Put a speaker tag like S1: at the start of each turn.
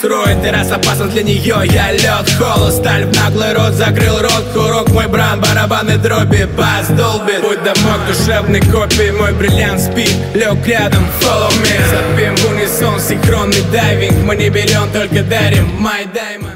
S1: строит, и раз опасен для нее, я лед, холод, сталь в наглый рот, закрыл рот, курок мой бран, барабаны дроби, бас долбит. Путь домой к душевной копии, мой бриллиант спит, лег рядом, follow me. Запьем в унисон, синхронный дайвинг, мы не берем, только дарим, my diamond.